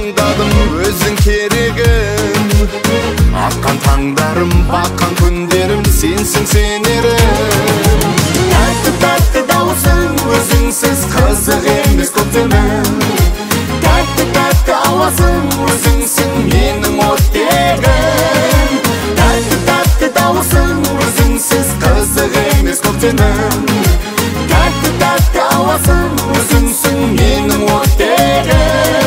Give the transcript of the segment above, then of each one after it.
таңдадым өзің керегім. Атқан таңдарым, батқан күндерім, сенсің сенерім. Тәтті дауысың, өзіңсіз қызық емес көктемім. Тәтті ауасың, өзіңсің менің оттегім. Тәтті дауысың, өзіңсіз қызық емес көктемім. Тәтті ауасың, өзіңсің менің оттегім.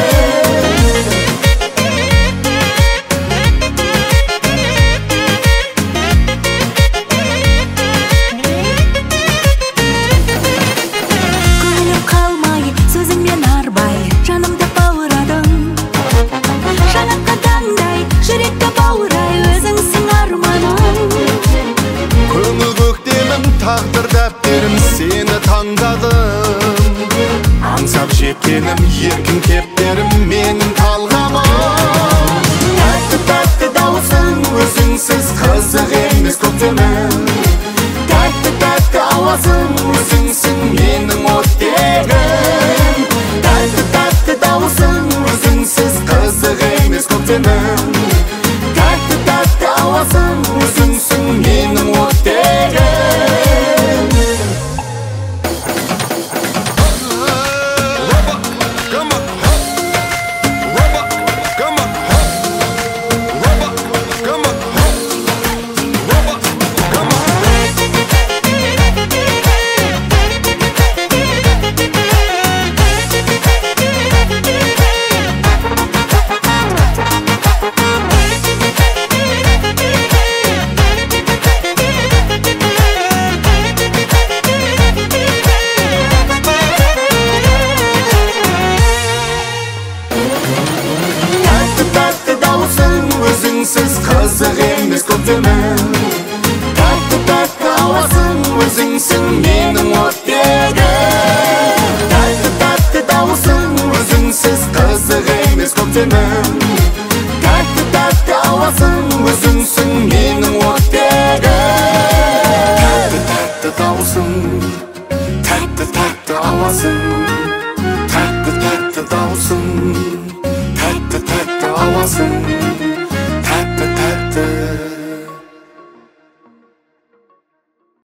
Күліп қалмай, сөзіңмен арбай, жанымды бауырадың. Жанаққа таңдай, жүректі баурай, өзіңсің арманым. Көңіл көктемім, тағдыр дәптерім, сені таңдадым. Аңсап жеткенім, еркін кептерім, менің талғамым. Тәтті дауысың, өзіңсіз қызық емес көктемім. Тәтті ауасың, өзіңсің менің оттегім. Тәтті дауысың, өзіңсіз қызық емес көктемім. Тәтті ауасың, өзіңсің менің оттегім. Өзіңсіз қызық емес көктемім. Тәтті ауасың, өзіңсің менің оттегім. Тәтті дауысың, өзіңсіз қызық емес көктемім. Тәтті ауасың, өзіңсің менің оттегім. Тәтті дауысың, тәтті ауасың. Тәтті дауысың, тәтті ауасың.